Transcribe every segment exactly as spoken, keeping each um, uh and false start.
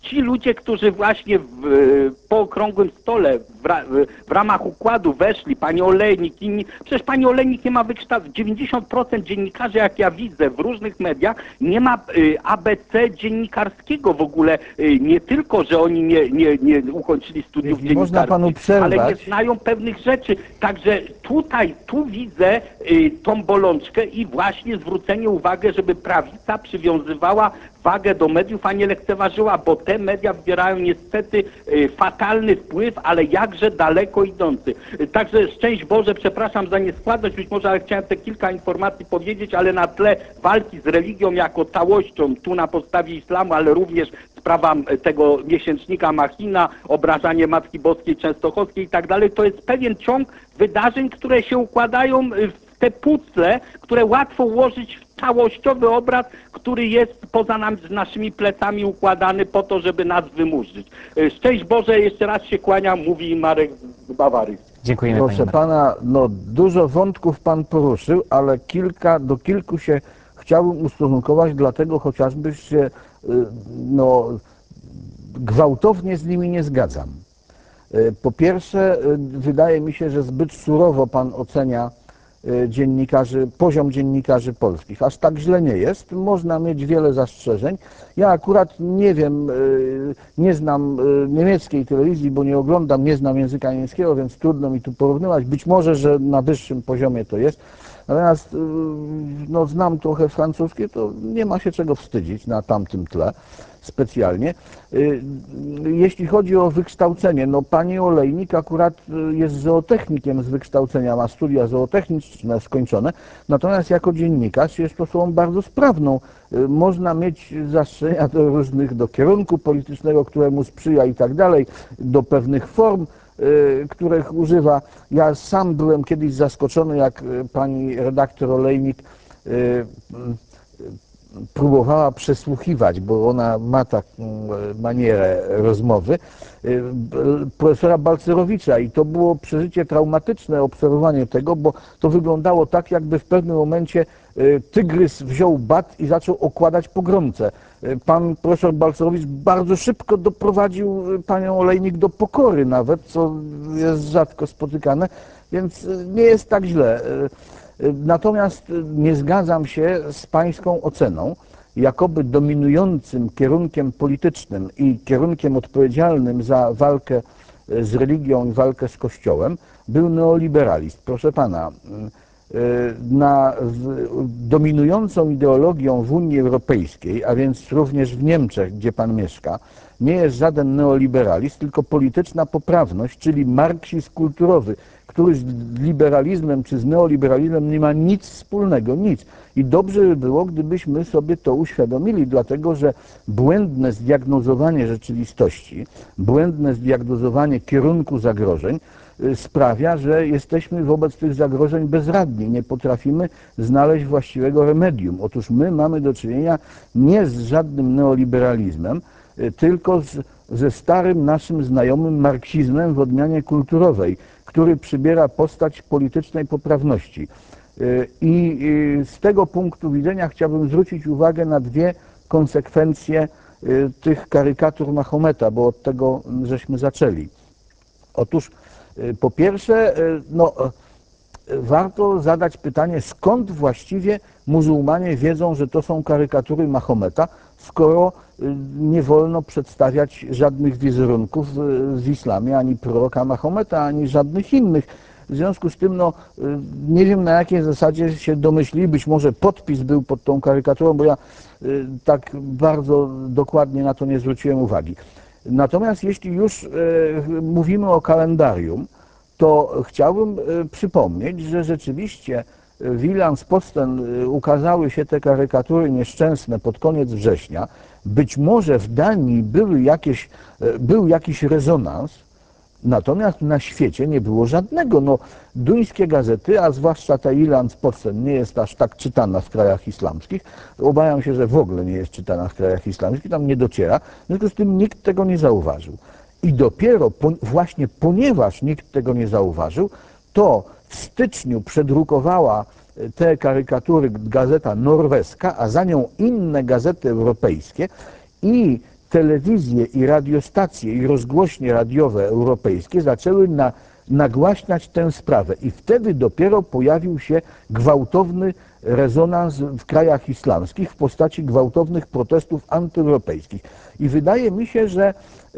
ci ludzie, którzy właśnie w, po okrągłym stole w, ra, w ramach układu weszli, pani Olejnik, inni, przecież pani Olejnik nie ma wykształcenia, dziewięćdziesiąt procent dziennikarzy, jak ja widzę w różnych mediach, nie ma y, A B C dziennikarskiego w ogóle, y, nie tylko, że oni nie, nie, nie ukończyli studiów Jeśli można panu dziennikarskich, ale nie przerwać. znają pewnych rzeczy. Także tutaj, tu widzę y, tą bolączkę i właśnie zwrócenie uwagi, żeby prawica przywiązywała wagę do mediów, a nie lekceważyła, bo te media wywierają niestety y, fatalny wpływ, ale jakże daleko idący. Y, także szczęść Boże, przepraszam za nieskładność, być może, ale chciałem te kilka informacji powiedzieć, ale na tle walki z religią jako całością, tu na podstawie islamu, ale również sprawa tego miesięcznika Machina, obrażanie Matki Boskiej Częstochowskiej i tak dalej, to jest pewien ciąg wydarzeń, które się układają w te puzzle, które łatwo ułożyć w całościowy obraz, który jest poza nami, naszymi plecami układany po to, żeby nas wymurzyć. Szczęść Boże, jeszcze raz się kłaniam, mówi Marek z Bawarii. Dziękujemy, Proszę panie pana, no dużo wątków pan poruszył, ale kilka, do kilku się chciałbym ustosunkować, dlatego chociażby się no, gwałtownie z nimi nie zgadzam. Po pierwsze, wydaje mi się, że zbyt surowo pan ocenia dziennikarzy, poziom dziennikarzy polskich. Aż tak źle nie jest. Można mieć wiele zastrzeżeń. Ja akurat nie wiem, nie znam niemieckiej telewizji, bo nie oglądam, nie znam języka niemieckiego, więc trudno mi tu porównywać. Być może, że na wyższym poziomie to jest. Natomiast no, znam trochę francuskie, to nie ma się czego wstydzić na tamtym tle specjalnie. Jeśli chodzi o wykształcenie, no pani Olejnik akurat jest zootechnikiem z wykształcenia, ma studia zootechniczne skończone, natomiast jako dziennikarz jest osobą bardzo sprawną. Można mieć zastrzeżenia do różnych, do kierunku politycznego, któremu sprzyja i tak dalej, do pewnych form, których używa. Ja sam byłem kiedyś zaskoczony, jak pani redaktor Olejnik próbowała przesłuchiwać, bo ona ma taką manierę rozmowy, profesora Balcerowicza i to było przeżycie traumatyczne, obserwowanie tego, bo to wyglądało tak, jakby w pewnym momencie tygrys wziął bat i zaczął okładać pogromcę. Pan profesor Balcerowicz bardzo szybko doprowadził panią Olejnik do pokory nawet, co jest rzadko spotykane, więc nie jest tak źle. Natomiast nie zgadzam się z pańską oceną, jakoby dominującym kierunkiem politycznym i kierunkiem odpowiedzialnym za walkę z religią i walkę z Kościołem był neoliberalizm. Proszę pana, na, dominującą ideologią w Unii Europejskiej, a więc również w Niemczech, gdzie pan mieszka, nie jest żaden neoliberalizm, tylko polityczna poprawność, czyli marksizm kulturowy, który z liberalizmem czy z neoliberalizmem nie ma nic wspólnego, nic. I dobrze by było, gdybyśmy sobie to uświadomili, dlatego że błędne zdiagnozowanie rzeczywistości, błędne zdiagnozowanie kierunku zagrożeń sprawia, że jesteśmy wobec tych zagrożeń bezradni, nie potrafimy znaleźć właściwego remedium. Otóż my mamy do czynienia nie z żadnym neoliberalizmem, tylko z, ze starym naszym znajomym marksizmem w odmianie kulturowej, który przybiera postać politycznej poprawności. I z tego punktu widzenia chciałbym zwrócić uwagę na dwie konsekwencje tych karykatur Mahometa, bo od tego żeśmy zaczęli. Otóż po pierwsze, no, warto zadać pytanie, skąd właściwie muzułmanie wiedzą, że to są karykatury Mahometa, skoro nie wolno przedstawiać żadnych wizerunków w islamie, ani proroka Mahometa, ani żadnych innych. W związku z tym, no, nie wiem, na jakiej zasadzie się domyślili, być może podpis był pod tą karykaturą, bo ja tak bardzo dokładnie na to nie zwróciłem uwagi. Natomiast jeśli już mówimy o kalendarium, to chciałbym przypomnieć, że rzeczywiście w Jyllands-Posten ukazały się te karykatury nieszczęsne pod koniec września. Być może w Danii były jakieś, był jakiś rezonans, natomiast na świecie nie było żadnego. No, duńskie gazety, a zwłaszcza ta Jyllands-Posten nie jest aż tak czytana w krajach islamskich. Obawiam się, że w ogóle nie jest czytana w krajach islamskich, tam nie dociera. W związku z tym nikt tego nie zauważył. I dopiero po, właśnie ponieważ nikt tego nie zauważył, to w styczniu przedrukowała te karykatury gazeta norweska, a za nią inne gazety europejskie i telewizje i radiostacje i rozgłośnie radiowe europejskie zaczęły na, nagłaśniać tę sprawę i wtedy dopiero pojawił się gwałtowny rezonans w krajach islamskich w postaci gwałtownych protestów antyeuropejskich. I wydaje mi się, że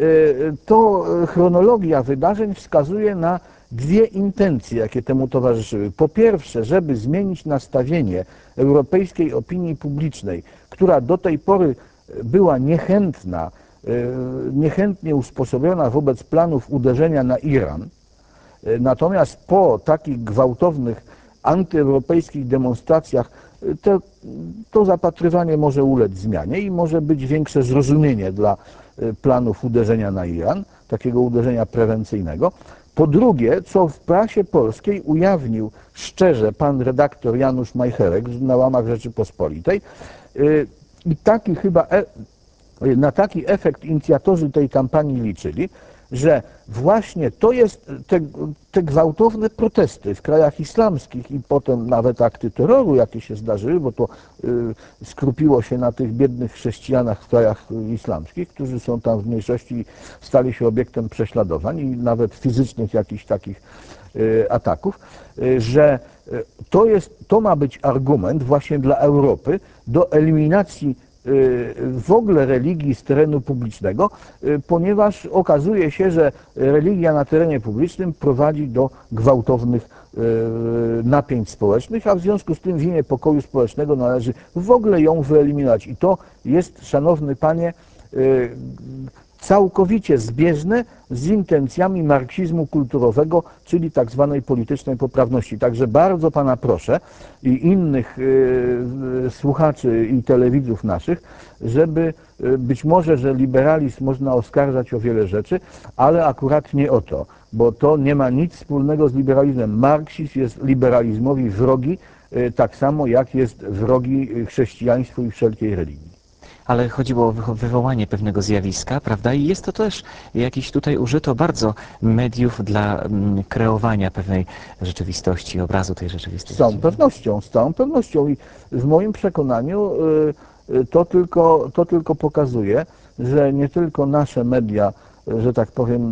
to chronologia wydarzeń wskazuje na dwie intencje, jakie temu towarzyszyły. Po pierwsze, żeby zmienić nastawienie europejskiej opinii publicznej, która do tej pory była niechętna, niechętnie usposobiona wobec planów uderzenia na Iran. Natomiast po takich gwałtownych antyeuropejskich demonstracjach to, to zapatrywanie może ulec zmianie i może być większe zrozumienie dla planów uderzenia na Iran, takiego uderzenia prewencyjnego. Po drugie, co w prasie polskiej ujawnił szczerze pan redaktor Janusz Majcherek na łamach Rzeczypospolitej i taki chyba e, na taki efekt inicjatorzy tej kampanii liczyli, że właśnie to jest te, te gwałtowne protesty w krajach islamskich i potem nawet akty terroru, jakie się zdarzyły, bo to y, skrupiło się na tych biednych chrześcijanach w krajach islamskich, którzy są tam w mniejszości i stali się obiektem prześladowań i nawet fizycznych jakichś takich y, ataków, y, że y, to jest, to ma być argument właśnie dla Europy do eliminacji w ogóle religii z terenu publicznego, ponieważ okazuje się, że religia na terenie publicznym prowadzi do gwałtownych napięć społecznych, a w związku z tym w imię pokoju społecznego należy w ogóle ją wyeliminować. I to jest, szanowny panie, całkowicie zbieżne z intencjami marksizmu kulturowego, czyli tak zwanej politycznej poprawności. Także bardzo pana proszę i innych y, słuchaczy i telewidzów naszych, żeby y, być może, że liberalizm można oskarżać o wiele rzeczy, ale akurat nie o to, bo to nie ma nic wspólnego z liberalizmem. Marksizm jest liberalizmowi wrogi, y, tak samo jak jest wrogi chrześcijaństwu i wszelkiej religii. Ale chodziło o wywołanie pewnego zjawiska, prawda? I jest to też jakiś tutaj użyto bardzo mediów dla mm, kreowania pewnej rzeczywistości, obrazu tej rzeczywistości. Z całą pewnością, z całą pewnością. I w moim przekonaniu y, to tylko, to tylko pokazuje, że nie tylko nasze media, że tak powiem,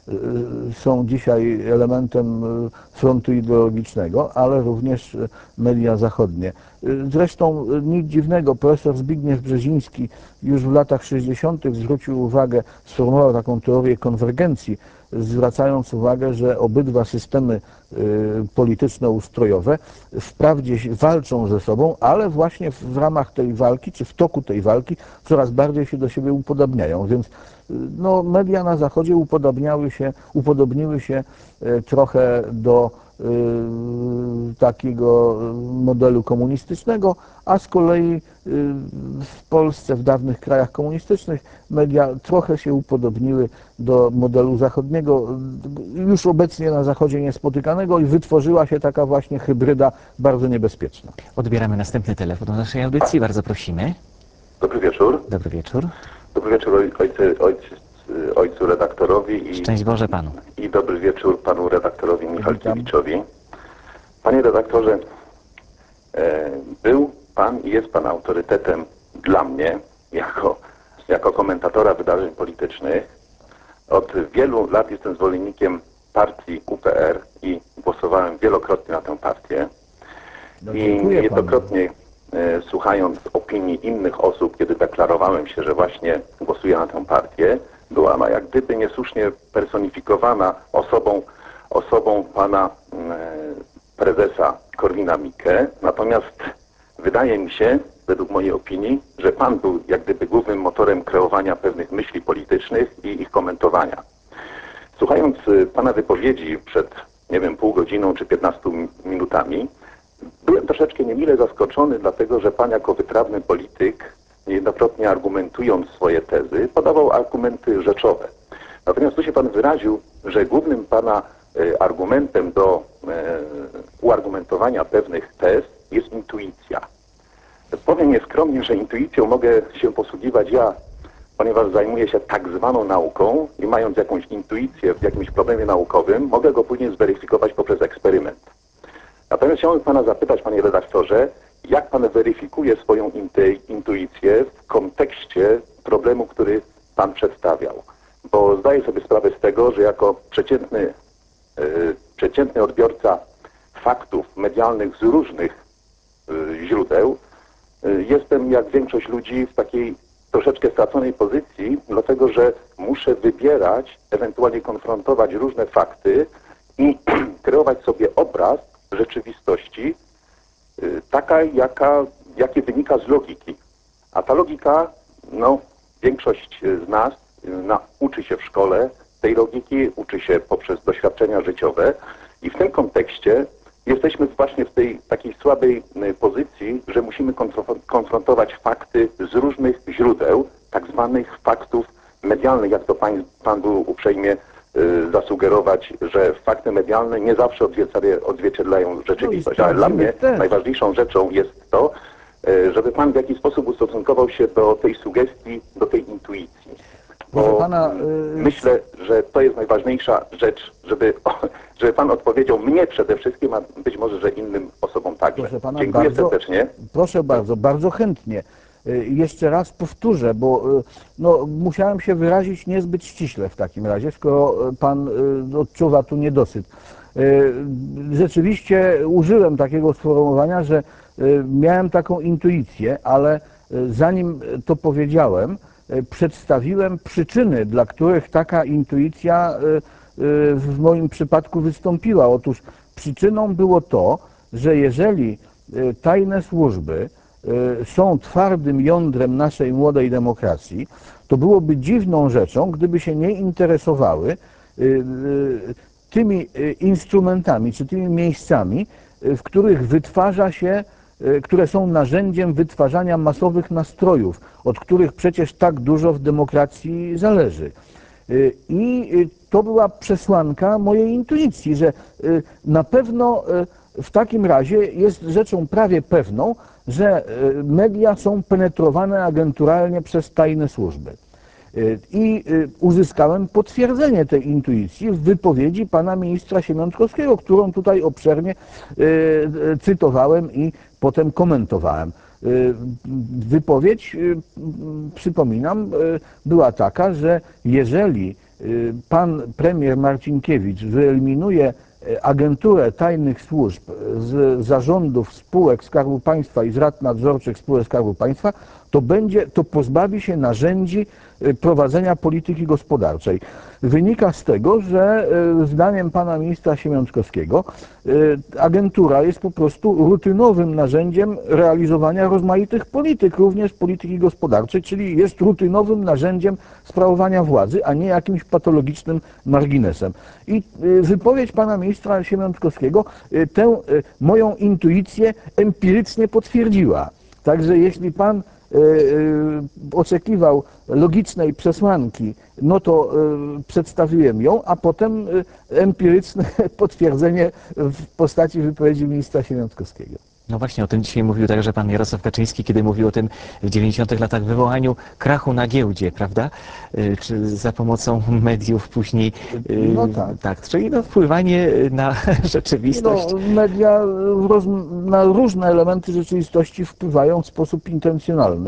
są dzisiaj elementem frontu ideologicznego, ale również media zachodnie. Zresztą nic dziwnego, profesor Zbigniew Brzeziński już w latach sześćdziesiątych zwrócił uwagę, sformułował taką teorię konwergencji, zwracając uwagę, że obydwa systemy polityczno-ustrojowe wprawdzie walczą ze sobą, ale właśnie w ramach tej walki, czy w toku tej walki coraz bardziej się do siebie upodabniają. Więc no, media na Zachodzie upodobniały się, upodobniły się trochę do y, takiego modelu komunistycznego, a z kolei y, w Polsce, w dawnych krajach komunistycznych media trochę się upodobniły do modelu zachodniego, już obecnie na Zachodzie niespotykanego i wytworzyła się taka właśnie hybryda bardzo niebezpieczna. Odbieramy następny telefon do naszej audycji, bardzo prosimy. Dobry wieczór. Dobry wieczór. Dobry wieczór ojcy, ojcy, ojcu redaktorowi i, Szczęść Boże panu. I dobry wieczór panu redaktorowi Michalkiewiczowi. Panie redaktorze, e, był pan i jest pan autorytetem dla mnie jako, jako komentatora wydarzeń politycznych. Od wielu lat jestem zwolennikiem partii U P R i głosowałem wielokrotnie na tę partię. No, I niejednokrotnie e, słuchając opinii innych osób, kiedy deklarowałem się, że właśnie głosuję na tę partię, była ona jak gdyby niesłusznie personifikowana osobą, osobą pana e, prezesa Korwina-Mikke. Natomiast wydaje mi się, według mojej opinii, że pan był jak gdyby głównym motorem kreowania pewnych myśli politycznych i ich komentowania. Słuchając pana wypowiedzi przed, nie wiem, pół godziną czy piętnastu minutami, byłem troszeczkę niemile zaskoczony, dlatego że pan jako wytrawny polityk, niejednokrotnie argumentując swoje tezy, podawał argumenty rzeczowe. Natomiast tu się pan wyraził, że głównym pana e, argumentem do e, uargumentowania pewnych tez jest intuicja. Powiem nieskromnie, że intuicją mogę się posługiwać ja, ponieważ zajmuję się tak zwaną nauką i mając jakąś intuicję w jakimś problemie naukowym, mogę go później zweryfikować poprzez eksperyment. Natomiast chciałbym pana zapytać, panie redaktorze, jak pan weryfikuje swoją intuicję w kontekście problemu, który pan przedstawiał. Bo zdaję sobie sprawę z tego, że jako przeciętny, yy, przeciętny odbiorca faktów medialnych z różnych yy, źródeł, yy, jestem jak większość ludzi w takiej troszeczkę straconej pozycji, dlatego że muszę wybierać, ewentualnie konfrontować różne fakty i kreować sobie obraz rzeczywistości, yy, taka, jaka, jakie wynika z logiki. A ta logika, no, większość z nas na, uczy się w szkole tej logiki, uczy się poprzez doświadczenia życiowe i w tym kontekście jesteśmy właśnie w tej takiej słabej pozycji, że musimy konfrontować fakty z różnych źródeł, tak zwanych faktów medialnych, jak to pan, pan był uprzejmie y, zasugerować, że fakty medialne nie zawsze odzwierciedlają rzeczywistość. Ale dla mnie najważniejszą rzeczą jest to, żeby pan w jakiś sposób ustosunkował się do tej sugestii, do tej intuicji. Bo pana, yy... myślę, że to jest najważniejsza rzecz, żeby, żeby pan odpowiedział mnie przede wszystkim, a być może, że innym osobom także. Proszę pana, Dziękuję bardzo, serdecznie. Proszę bardzo, bardzo chętnie. Yy, jeszcze raz powtórzę, bo yy, no, musiałem się wyrazić niezbyt ściśle w takim razie, skoro pan yy, odczuwa tu niedosyt. Yy, rzeczywiście użyłem takiego sformułowania, że miałem taką intuicję, ale zanim to powiedziałem, przedstawiłem przyczyny, dla których taka intuicja w moim przypadku wystąpiła. Otóż przyczyną było to, że jeżeli tajne służby są twardym jądrem naszej młodej demokracji, to byłoby dziwną rzeczą, gdyby się nie interesowały tymi instrumentami czy tymi miejscami, w których wytwarza się, które są narzędziem wytwarzania masowych nastrojów, od których przecież tak dużo w demokracji zależy. I to była przesłanka mojej intuicji, że na pewno w takim razie jest rzeczą prawie pewną, że media są penetrowane agenturalnie przez tajne służby. I uzyskałem potwierdzenie tej intuicji w wypowiedzi pana ministra Siemiątkowskiego, którą tutaj obszernie cytowałem i potem komentowałem. Wypowiedź, przypominam, była taka, że jeżeli pan premier Marcinkiewicz wyeliminuje agenturę tajnych służb z zarządów spółek Skarbu Państwa i z rad nadzorczych spółek Skarbu Państwa, to będzie, to pozbawi się narzędzi prowadzenia polityki gospodarczej. Wynika z tego, że zdaniem pana ministra Siemiątkowskiego agentura jest po prostu rutynowym narzędziem realizowania rozmaitych polityk, również polityki gospodarczej, czyli jest rutynowym narzędziem sprawowania władzy, a nie jakimś patologicznym marginesem. I wypowiedź pana ministra Siemiątkowskiego tę moją intuicję empirycznie potwierdziła. Także jeśli pan oczekiwał logicznej przesłanki, no to przedstawiłem ją, a potem empiryczne potwierdzenie w postaci wypowiedzi ministra Siemiątkowskiego. No właśnie, o tym dzisiaj mówił także pan Jarosław Kaczyński, kiedy mówił o tym w dziewięćdziesiątych latach wywołaniu krachu na giełdzie, prawda? Czy za pomocą mediów później... No tak. Tak, czyli no wpływanie na rzeczywistość. No, media roz, na różne elementy rzeczywistości wpływają w sposób intencjonalny.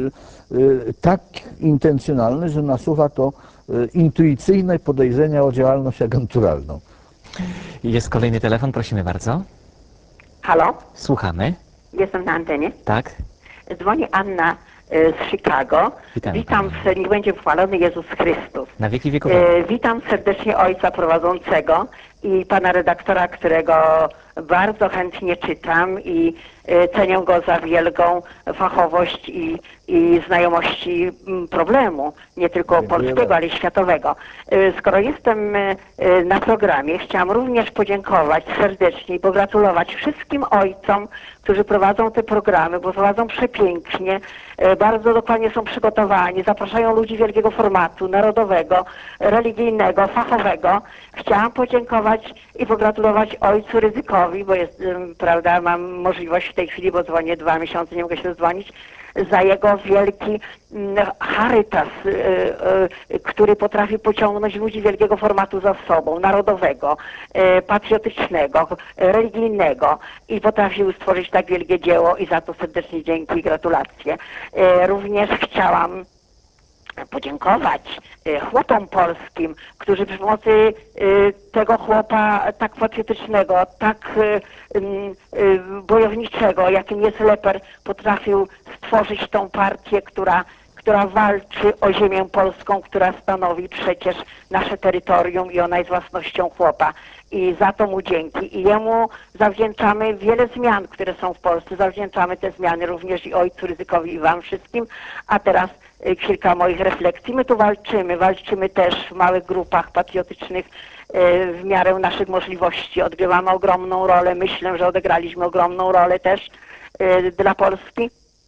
Tak intencjonalny, że nasuwa to intuicyjne podejrzenia o działalność agenturalną. Jest kolejny telefon, prosimy bardzo. Halo? Słuchamy. Jestem na antenie. Tak. Dzwoni Anna z Chicago. Witamy Witam, pana. niech będzie chwalony Jezus Chrystus. Na wieki wieków. E, witam serdecznie ojca prowadzącego i pana redaktora, którego bardzo chętnie czytam i e, cenię go za wielką fachowość i, i znajomości m, problemu, nie tylko Dziękuję polskiego, bardzo. ale i światowego. E, skoro jestem e, na programie, chciałam również podziękować serdecznie i pogratulować wszystkim ojcom, którzy prowadzą te programy, bo prowadzą przepięknie, e, bardzo dokładnie są przygotowani, zapraszają ludzi wielkiego formatu, narodowego, religijnego, fachowego. Chciałam podziękować i pogratulować ojcu Ryzykowi, bo jest, ym, prawda, mam możliwość w tej chwili, bo dzwonię dwa miesiące, nie mogę się dodzwonić, za jego wielki mm, charytas, y, y, y, który potrafi pociągnąć ludzi wielkiego formatu za sobą, narodowego, y, patriotycznego, y, religijnego i potrafił stworzyć tak wielkie dzieło i za to serdecznie dzięki i gratulacje. Y, również chciałam podziękować y, chłopom polskim, którzy przy pomocy y, tego chłopa tak patriotycznego, tak y, y, bojowniczego, jakim jest Leper, potrafił stworzyć tą partię, która która walczy o ziemię polską, która stanowi przecież nasze terytorium i ona jest własnością chłopa. I za to mu dzięki. I jemu zawdzięczamy wiele zmian, które są w Polsce. Zawdzięczamy te zmiany również i ojcu Rydzykowi i wam wszystkim. A teraz y, kilka moich refleksji. My tu walczymy, walczymy też w małych grupach patriotycznych y, w miarę naszych możliwości. Odgrywamy ogromną rolę. Myślę, że odegraliśmy ogromną rolę też y, dla Polski.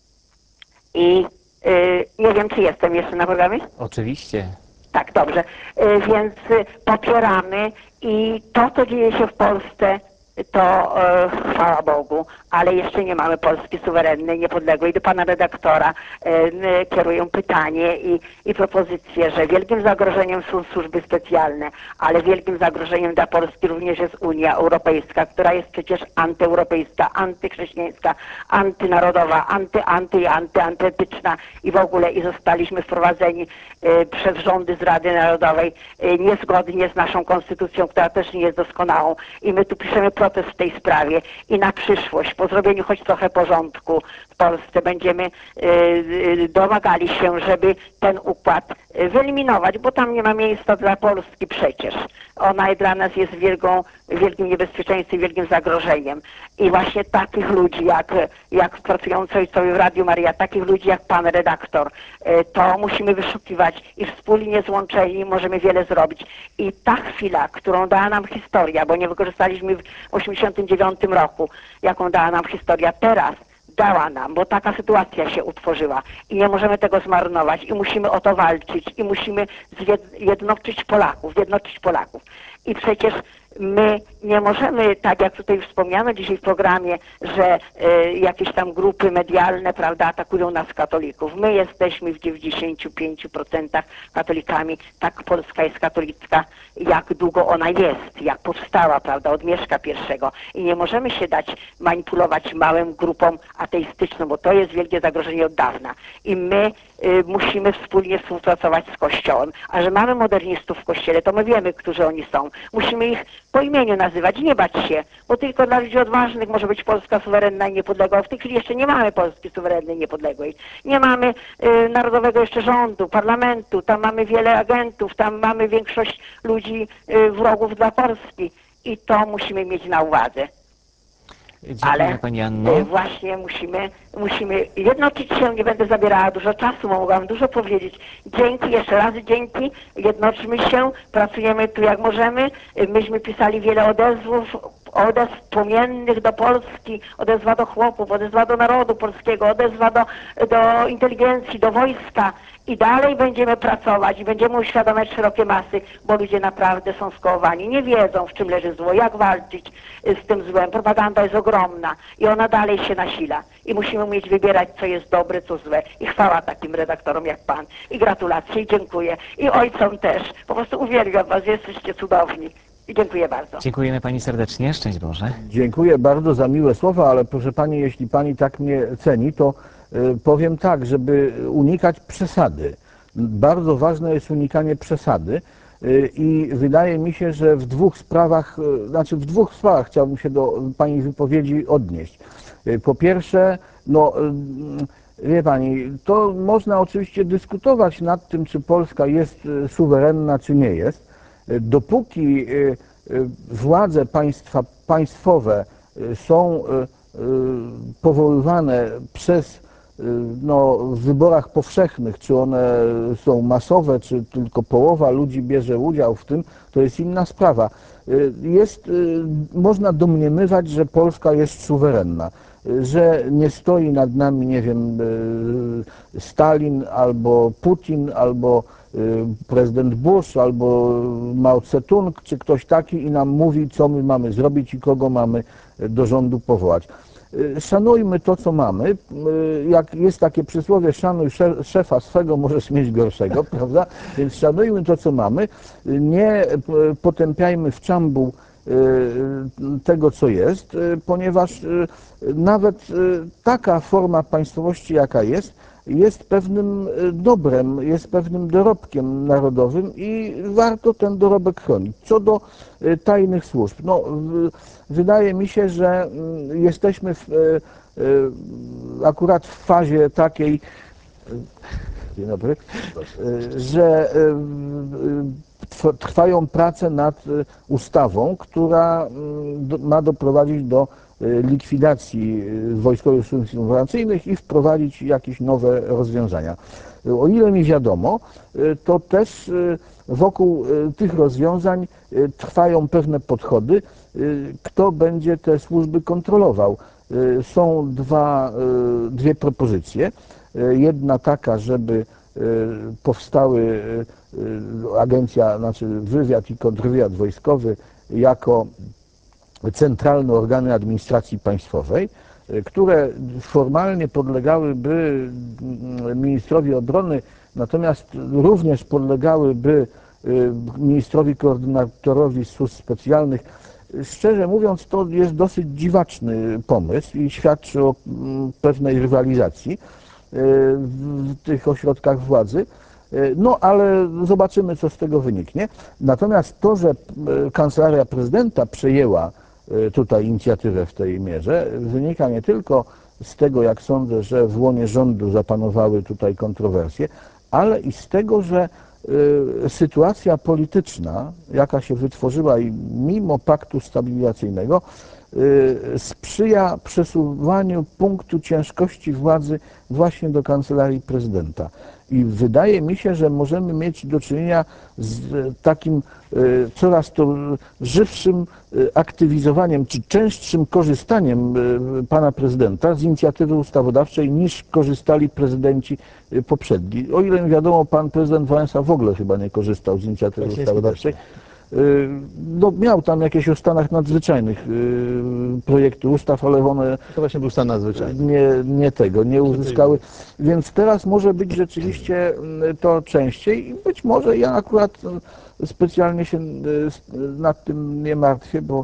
I y, nie wiem, czy jestem jeszcze na programie? Oczywiście. Tak, dobrze. Y, Więc y, popieramy i to, co dzieje się w Polsce, to e, chwała Bogu, ale jeszcze nie mamy Polski suwerennej, niepodległej. Do pana redaktora e, kieruję pytanie i, i propozycję, że wielkim zagrożeniem są służby specjalne, ale wielkim zagrożeniem dla Polski również jest Unia Europejska, która jest przecież antyeuropejska, antychrześcijańska, antynarodowa, anty, anty i anty, antyetyczna i w ogóle i zostaliśmy wprowadzeni e, przez rządy z Rady Narodowej e, niezgodnie z naszą konstytucją, która też nie jest doskonałą i my tu piszemy protest w tej sprawie i na przyszłość, po zrobieniu choć trochę porządku w Polsce będziemy y, domagali się, żeby ten układ wyeliminować, bo tam nie ma miejsca dla Polski przecież. Ona dla nas jest wielką, wielkim niebezpieczeństwem, wielkim zagrożeniem. I właśnie takich ludzi, jak, jak pracujący ojcowie w Radiu Maryja, takich ludzi jak pan redaktor, to musimy wyszukiwać i wspólnie złączeni możemy wiele zrobić. I ta chwila, którą dała nam historia, bo nie wykorzystaliśmy w osiemdziesiątym dziewiątym roku, jaką dała nam historia teraz, dała nam, bo taka sytuacja się utworzyła i nie możemy tego zmarnować i musimy o to walczyć i musimy zjednoczyć Polaków, zjednoczyć Polaków. I przecież my nie możemy, tak jak tutaj wspomniano dzisiaj w programie, że y, jakieś tam grupy medialne, prawda, atakują nas katolików. My jesteśmy w dziewięćdziesięciu pięciu procentach katolikami. Tak Polska jest katolicka, jak długo ona jest, jak powstała, prawda, od Mieszka pierwszego. I nie możemy się dać manipulować małym grupom ateistycznym, bo to jest wielkie zagrożenie od dawna. I my y, musimy wspólnie współpracować z Kościołem. A że mamy modernistów w Kościele, to my wiemy, którzy oni są. Musimy ich po imieniu nazywać i nie bać się, bo tylko dla ludzi odważnych może być Polska suwerenna i niepodległa. W tej chwili jeszcze nie mamy Polski suwerennej i niepodległej. Nie mamy y, narodowego jeszcze rządu, parlamentu, tam mamy wiele agentów, tam mamy większość ludzi y, wrogów dla Polski i to musimy mieć na uwadze. Dziękuję Ale pani Anno. y, właśnie musimy, musimy jednoczyć się, nie będę zabierała dużo czasu, mogłam dużo powiedzieć. Dzięki, jeszcze raz dzięki, jednoczmy się, pracujemy tu jak możemy. Y, Myśmy pisali wiele odezwów, odezw płomiennych do Polski, odezwa do chłopów, odezwa do narodu polskiego, odezwa do, do inteligencji, do wojska. I dalej będziemy pracować i będziemy uświadamiać szerokie masy, bo ludzie naprawdę są skołowani. Nie wiedzą, w czym leży zło, jak walczyć z tym złem. Propaganda jest ogromna i ona dalej się nasila. I musimy umieć wybierać, co jest dobre, co złe. I chwała takim redaktorom jak pan. I gratulacje, i dziękuję. I ojcom też. Po prostu uwielbiam was, jesteście cudowni. I dziękuję bardzo. Dziękujemy pani serdecznie. Szczęść Boże. Dziękuję bardzo za miłe słowa, ale proszę pani, jeśli pani tak mnie ceni, to y, powiem tak, żeby unikać przesady. Bardzo ważne jest unikanie przesady y, i wydaje mi się, że w dwóch sprawach, y, znaczy w dwóch sprawach chciałbym się do pani wypowiedzi odnieść. Y, po pierwsze, no y, wie pani, to można oczywiście dyskutować nad tym, czy Polska jest y, suwerenna, czy nie jest. Dopóki władze państwa, państwowe są powoływane przez, no, w wyborach powszechnych, czy one są masowe, czy tylko połowa ludzi bierze udział w tym, to jest inna sprawa. Jest, można domniemywać, że Polska jest suwerenna, że nie stoi nad nami, nie wiem, Stalin, albo Putin, albo prezydent Bush, albo Mao Tse-tung, czy ktoś taki i nam mówi, co my mamy zrobić i kogo mamy do rządu powołać. Szanujmy to, co mamy. Jak jest takie przysłowie, szanuj szefa swego, możesz mieć gorszego, prawda? Więc szanujmy to, co mamy. Nie potępiajmy w czambuł tego, co jest, ponieważ nawet taka forma państwowości, jaka jest, jest pewnym dobrem, jest pewnym dorobkiem narodowym i warto ten dorobek chronić. Co do tajnych służb, no, wydaje mi się, że jesteśmy w, akurat w fazie takiej, dzień dobry, że trwają prace nad ustawą, która ma doprowadzić do likwidacji wojskowych służb informacyjnych i wprowadzić jakieś nowe rozwiązania. O ile mi wiadomo, to też wokół tych rozwiązań trwają pewne podchody, kto będzie te służby kontrolował. Są dwa, dwie propozycje. Jedna taka, żeby powstały agencja, znaczy wywiad i kontrwywiad wojskowy jako centralne organy administracji państwowej, które formalnie podlegałyby ministrowi obrony, natomiast również podlegałyby ministrowi koordynatorowi służb specjalnych. Szczerze mówiąc, to jest dosyć dziwaczny pomysł i świadczy o pewnej rywalizacji w tych ośrodkach władzy. No, ale zobaczymy, co z tego wyniknie. Natomiast to, że Kancelaria Prezydenta przejęła tutaj inicjatywę w tej mierze, wynika nie tylko z tego, jak sądzę, że w łonie rządu zapanowały tutaj kontrowersje, ale i z tego, że sytuacja polityczna, jaka się wytworzyła i mimo paktu stabilizacyjnego, sprzyja przesuwaniu punktu ciężkości władzy właśnie do Kancelarii Prezydenta. I wydaje mi się, że możemy mieć do czynienia z takim coraz to żywszym aktywizowaniem czy częstszym korzystaniem pana prezydenta z inicjatywy ustawodawczej niż korzystali prezydenci poprzedni. O ile mi wiadomo, pan prezydent Wałęsa w ogóle chyba nie korzystał z inicjatywy ustawodawczej. No, miał tam jakieś o stanach nadzwyczajnych projekty ustaw, ale one To właśnie był stan nadzwyczajny. nie, nie tego, nie uzyskały. Więc teraz może być rzeczywiście to częściej i być może ja akurat specjalnie się nad tym nie martwię, bo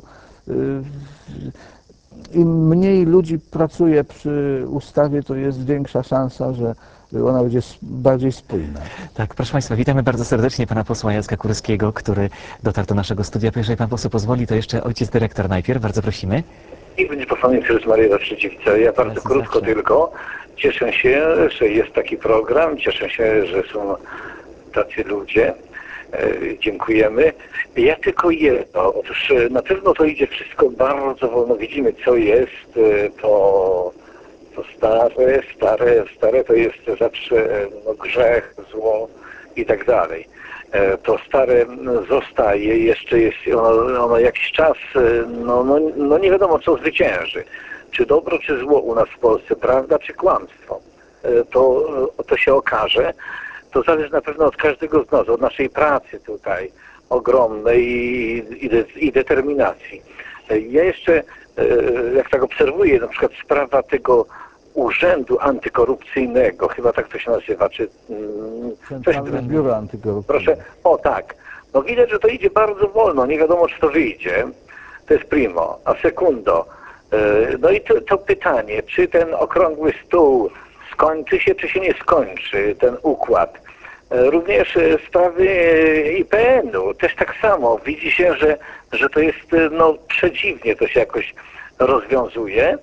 im mniej ludzi pracuje przy ustawie, to jest większa szansa, że ona będzie bardziej spójna. Tak, proszę Państwa, witamy bardzo serdecznie pana posła Jacka Kurskiego, który dotarł do naszego studia. Jeżeli pan poseł pozwoli, to jeszcze ojciec dyrektor najpierw. Bardzo prosimy. I będzie posłannik przez Marię Watrzydziewicza. Ja bardzo Teraz krótko zawsze. tylko. Cieszę się, że jest taki program. Cieszę się, że są tacy ludzie. E, dziękujemy. Ja tylko jedno. Otóż na pewno to idzie wszystko bardzo wolno. Widzimy, co jest. E, to, to stare, stare, stare to jest zawsze no, grzech, zło i tak dalej. To stare zostaje, jeszcze jest ono, ono jakiś czas, no, no, no nie wiadomo co zwycięży. Czy dobro, czy zło u nas w Polsce, prawda, czy kłamstwo. To, to się okaże. To zależy na pewno od każdego z nas, od naszej pracy tutaj ogromnej i, i, de, i determinacji. Ja jeszcze, jak tak obserwuję, na przykład sprawa tego Urzędu Antykorupcyjnego, chyba tak to się nazywa, czy mm, coś... Centralne Biuro Antykorupcyjne. Proszę, o tak. No widać, że to idzie bardzo wolno, nie wiadomo, czy to wyjdzie. To jest primo. A secundo, no i to, to pytanie, czy ten okrągły stół skończy się, czy się nie skończy, ten układ. Również sprawy I P N-u, też tak samo. Widzi się, że, że to jest, no przedziwnie to się jakoś rozwiązuje.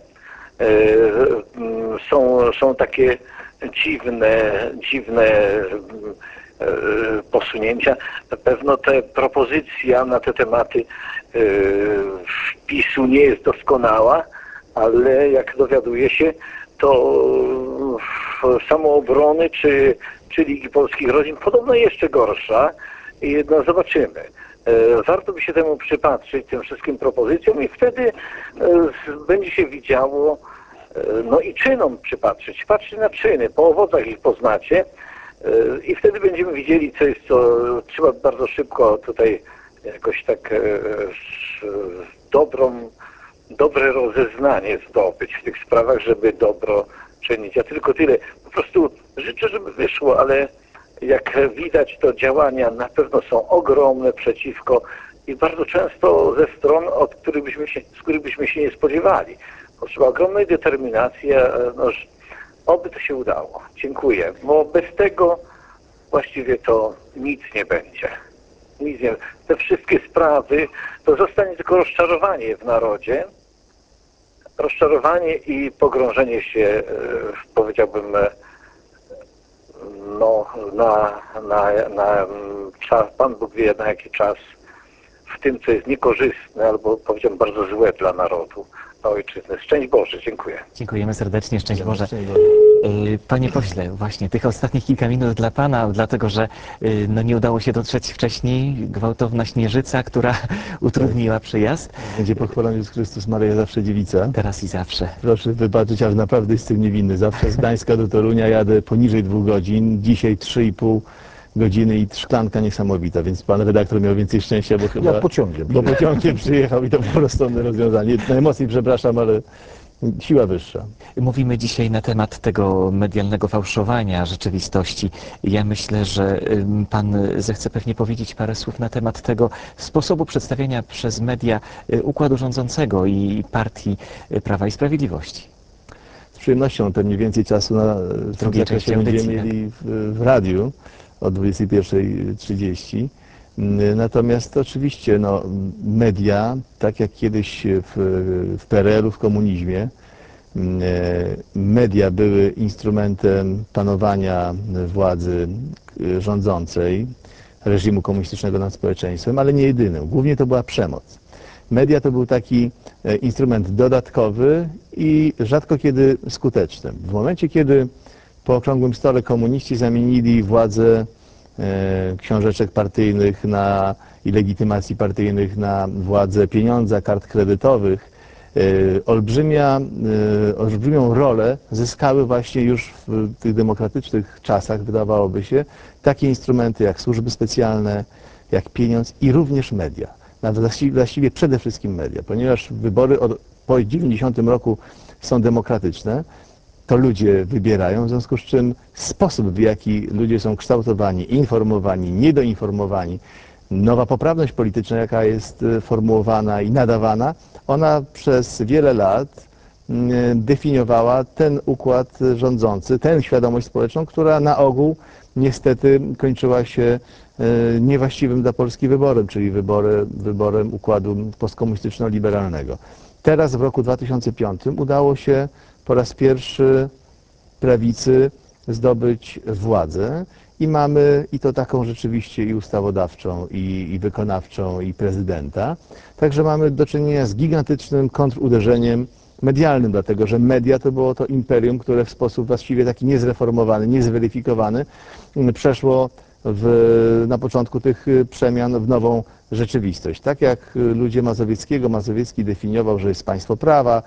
Są, są takie dziwne, dziwne posunięcia. Na pewno te propozycja na te tematy PiS-u nie jest doskonała, ale jak dowiaduje się, to Samoobrony czy, czy Ligi Polskich Rodzin podobno jeszcze gorsza. I no zobaczymy. Warto by się temu przypatrzyć, tym wszystkim propozycjom i wtedy będzie się widziało, no i czynom przypatrzyć. Patrzcie na czyny, po owocach ich poznacie i wtedy będziemy widzieli, co jest co. Trzeba bardzo szybko tutaj jakoś tak dobrą, dobre rozeznanie zdobyć w tych sprawach, żeby dobro czynić. Ja tylko tyle. Po prostu życzę, żeby wyszło, ale jak widać, to działania na pewno są ogromne przeciwko i bardzo często ze stron, od których byśmy się, z których byśmy się nie spodziewali. Potrzeba ogromnej determinacji. No, oby to się udało. Dziękuję, bo bez tego właściwie to nic nie będzie. Nic nie, te wszystkie sprawy, to zostanie tylko rozczarowanie w narodzie, rozczarowanie i pogrążenie się, e, powiedziałbym, e, no, na, na, na czas, Pan Bóg wie na jaki czas, w tym, co jest niekorzystne albo, powiedziałbym, bardzo złe dla narodu, dla ojczyzny. Szczęść Boże, dziękuję. Dziękujemy serdecznie, szczęść Boże. Szczęść Boże. Y, Panie pośle, właśnie tych ostatnich kilka minut dla Pana, dlatego że y, no, nie udało się dotrzeć wcześniej, gwałtowna śnieżyca, która utrudniła przyjazd. Będzie pochwalony Jezus Chrystus, Maryja zawsze dziewica. Teraz i zawsze. Proszę wybaczyć, ale naprawdę jestem niewinny. Zawsze z Gdańska do Torunia jadę poniżej dwóch godzin, dzisiaj trzy i pół godziny i szklanka niesamowita, więc pan redaktor miał więcej szczęścia, bo chyba... Ja pociągiem. Bo pociągiem przyjechał i to po prostu rozwiązanie. Najmocniej przepraszam, ale siła wyższa. Mówimy dzisiaj na temat tego medialnego fałszowania rzeczywistości. Ja myślę, że ym, Pan zechce pewnie powiedzieć parę słów na temat tego sposobu przedstawiania przez media y, układu rządzącego i partii y, Prawa i Sprawiedliwości. Z przyjemnością te mniej więcej czasu na, w tym drugiej zakresie części będziemy audycji, mieli w, w radiu o dwudziestej pierwszej trzydzieści. Natomiast oczywiście no, media, tak jak kiedyś w, w P R L u, w komunizmie, media były instrumentem panowania władzy rządzącej, reżimu komunistycznego nad społeczeństwem, ale nie jedynym. Głównie to była przemoc. Media to był taki instrument dodatkowy i rzadko kiedy skuteczny. W momencie, kiedy po okrągłym stole komuniści zamienili władzę e, książeczek partyjnych na, i legitymacji partyjnych na władzę pieniądza, kart kredytowych, e, olbrzymia, e, olbrzymią rolę zyskały właśnie już w tych demokratycznych czasach, wydawałoby się, takie instrumenty jak służby specjalne, jak pieniądz i również media. Nawet właściwie, właściwie przede wszystkim media, ponieważ wybory od, po dziewięćdziesiątym roku są demokratyczne, to ludzie wybierają, w związku z czym sposób, w jaki ludzie są kształtowani, informowani, niedoinformowani, nowa poprawność polityczna, jaka jest formułowana i nadawana, ona przez wiele lat definiowała ten układ rządzący, tę świadomość społeczną, która na ogół niestety kończyła się niewłaściwym dla Polski wyborem, czyli wyborem, wyborem układu postkomunistyczno-liberalnego. Teraz w roku dwa tysiące piątym udało się po raz pierwszy prawicy zdobyć władzę i mamy i to taką rzeczywiście i ustawodawczą, i, i wykonawczą, i prezydenta. Także mamy do czynienia z gigantycznym kontruderzeniem medialnym, dlatego że media to było to imperium, które w sposób właściwie taki niezreformowany, niezweryfikowany przeszło w, na początku tych przemian w nową rzeczywistość. Tak jak ludzie Mazowieckiego, Mazowiecki definiował, że jest państwo prawa,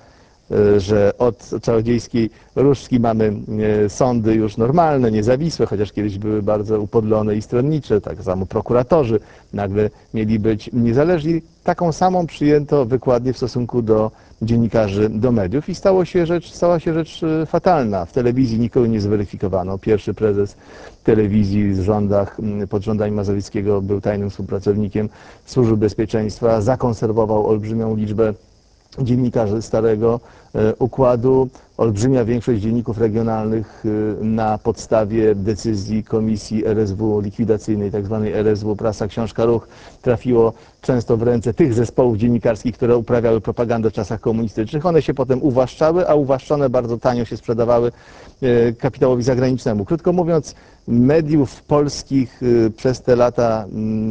że od czarodziejskiej różdżki mamy sądy już normalne, niezawisłe, chociaż kiedyś były bardzo upodlone i stronnicze, tak samo prokuratorzy nagle mieli być niezależni. Taką samą przyjęto wykładnię w stosunku do dziennikarzy, do mediów i stało się rzecz, stała się rzecz fatalna. W telewizji nikogo nie zweryfikowano. Pierwszy prezes telewizji w rządach, pod rządami Mazowieckiego był tajnym współpracownikiem Służby Bezpieczeństwa, zakonserwował olbrzymią liczbę dziennikarzy starego układu. Olbrzymia większość dzienników regionalnych na podstawie decyzji Komisji R S W likwidacyjnej, tak zwanej R S W, Prasa, Książka, Ruch, trafiło często w ręce tych zespołów dziennikarskich, które uprawiały propagandę w czasach komunistycznych. One się potem uwłaszczały, a uwłaszczone bardzo tanio się sprzedawały kapitałowi zagranicznemu. Krótko mówiąc, mediów polskich przez te lata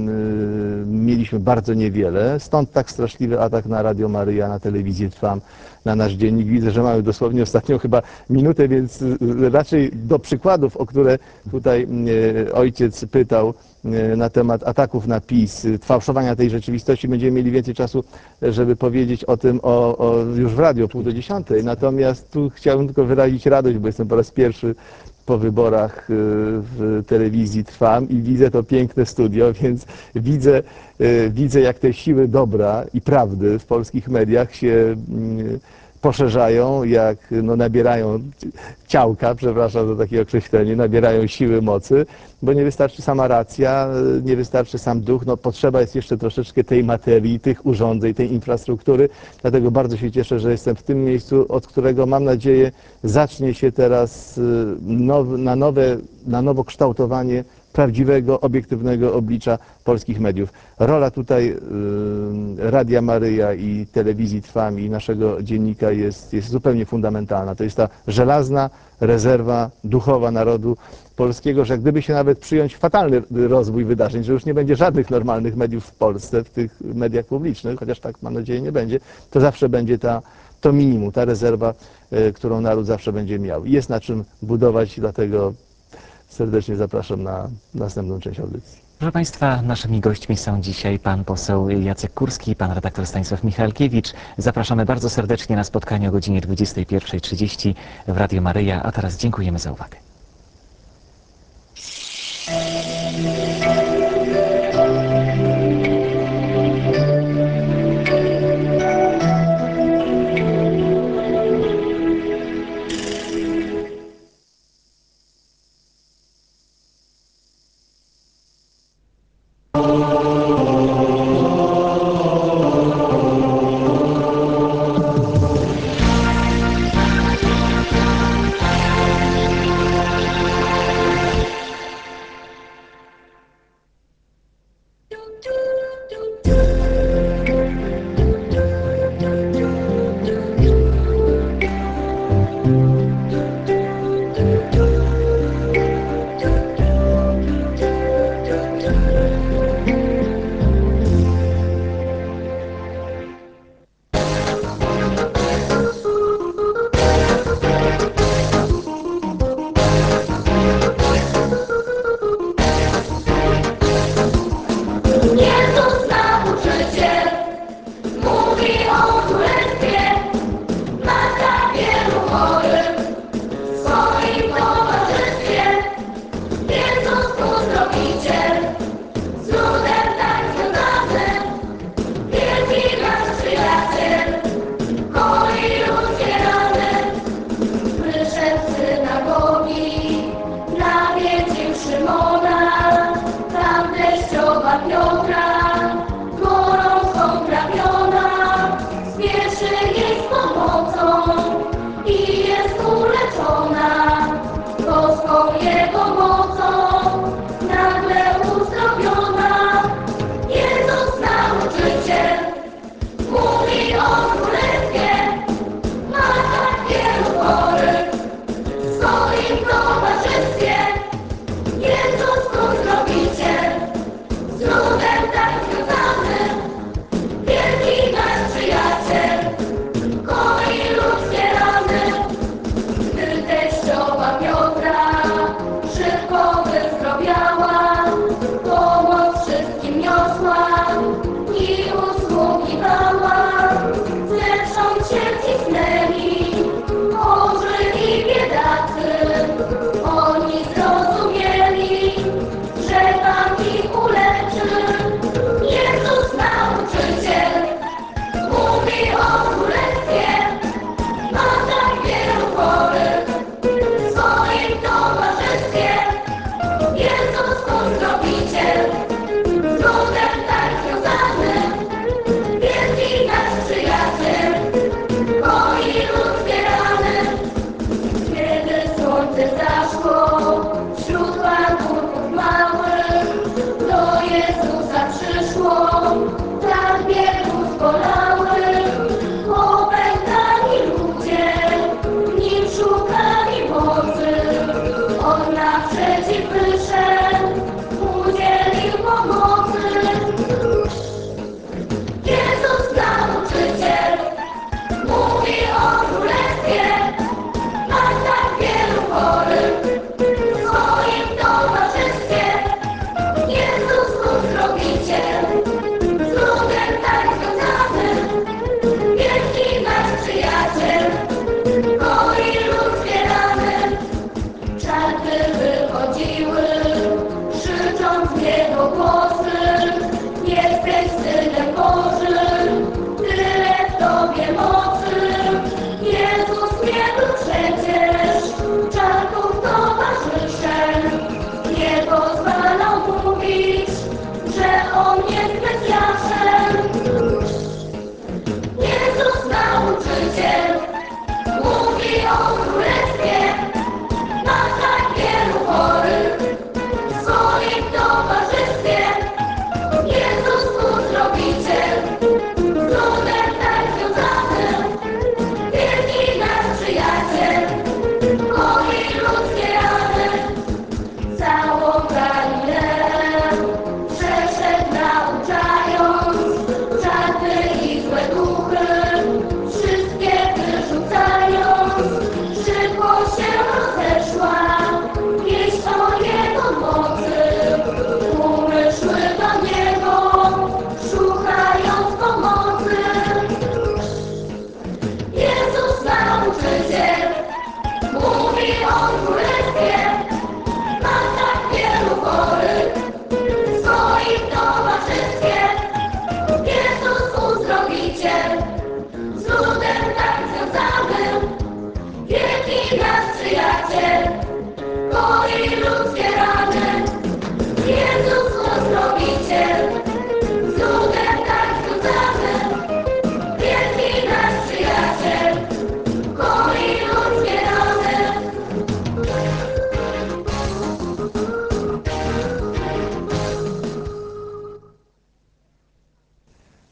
mieliśmy bardzo niewiele, stąd tak straszliwy atak na Radio Maryja, na telewizję Trwam, na nasz dziennik. Widzę, że mamy dosłownie ostatnią chyba minutę, więc raczej do przykładów, o które tutaj ojciec pytał na temat ataków na PiS, fałszowania tej rzeczywistości, będziemy mieli więcej czasu, żeby powiedzieć o tym o, o już w radio pół do dziesiątej. Natomiast tu chciałbym tylko wyrazić radość, bo jestem po raz pierwszy po wyborach w telewizji Trwam i widzę to piękne studio, więc widzę, widzę jak te siły dobra i prawdy w polskich mediach się poszerzają, jak no, nabierają ciałka, przepraszam za takie określenie, nabierają siły, mocy, bo nie wystarczy sama racja, nie wystarczy sam duch, no, potrzeba jest jeszcze troszeczkę tej materii, tych urządzeń, tej infrastruktury, dlatego bardzo się cieszę, że jestem w tym miejscu, od którego mam nadzieję zacznie się teraz now, na, nowe, na nowo kształtowanie prawdziwego, obiektywnego oblicza polskich mediów. Rola tutaj y, Radia Maryja i Telewizji Trwam i naszego dziennika jest, jest zupełnie fundamentalna. To jest ta żelazna rezerwa duchowa narodu polskiego, że gdyby się nawet przyjąć fatalny rozwój wydarzeń, że już nie będzie żadnych normalnych mediów w Polsce, w tych mediach publicznych, chociaż tak mam nadzieję nie będzie, to zawsze będzie ta, to minimum, ta rezerwa, y, którą naród zawsze będzie miał. Jest na czym budować, dlatego serdecznie zapraszam na następną część audycji. Proszę Państwa, naszymi gośćmi są dzisiaj pan poseł Jacek Kurski i pan redaktor Stanisław Michalkiewicz. Zapraszamy bardzo serdecznie na spotkanie o godzinie dwudziestej pierwszej trzydzieści w Radio Maryja, a teraz dziękujemy za uwagę.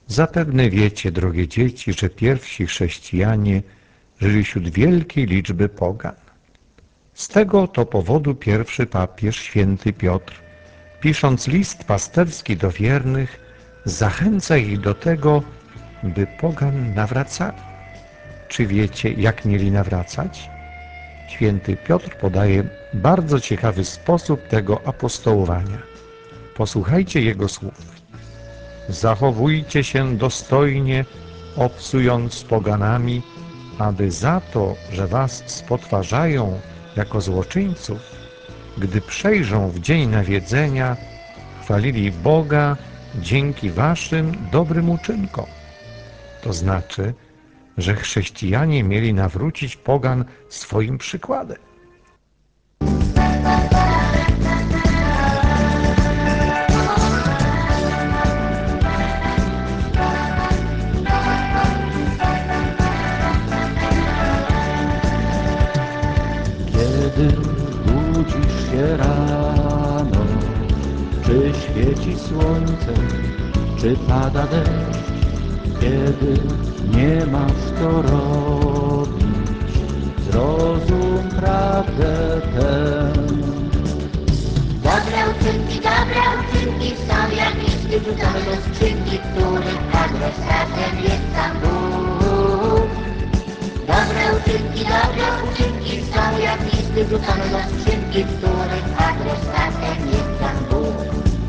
Zapewne wiecie, drogie dzieci, że pierwsi chrześcijanie żyli wśród wielkiej liczby pogan. Z tego to powodu pierwszy papież, święty Piotr, pisząc list pasterski do wiernych, zachęca ich do tego, by pogan nawracali. Czy wiecie, jak mieli nawracać? Święty Piotr podaje bardzo ciekawy sposób tego apostołowania. Posłuchajcie jego słów. Zachowujcie się dostojnie, obcując z poganami, aby za to, że was spotwarzają jako złoczyńców, gdy przejrzą w dzień nawiedzenia, chwalili Boga dzięki waszym dobrym uczynkom. To znaczy, że chrześcijanie mieli nawrócić pogan swoim przykładem. Kiedy budzisz się rano, czy świeci słońce, czy pada deszcz, kiedy nie masz co robić, zrozum prawdę tę. Dobre uczynki, dobre uczynki są jak listy wrzucone do skrzynki, których adresatem jest sam Bóg. Dobre uczynki, dobre uczynki są jak listy wrzucone do skrzynki, których adresatem jest sam Bóg.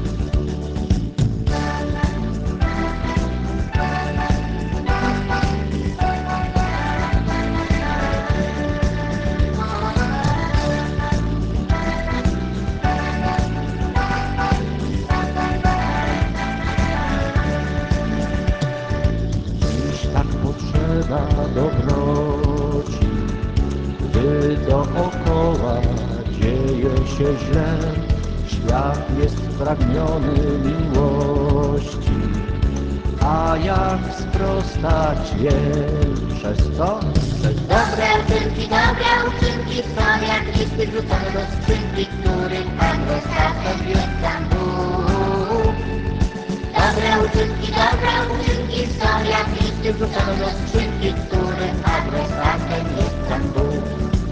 Dziś tak potrzeba dobroci, gdy dookoła dzieje się źle. Świat jest spragniony miłości, a jak sprostać jej? Przez co? Przez Dobre uczynki, dobre uczynki są jak listy wrzucone do skrzynki, których adresatem jest sam Bóg. Dobre uczynki, dobre uczynki są jak listy wrzucone do skrzynki, których adresatem jest sam Bóg.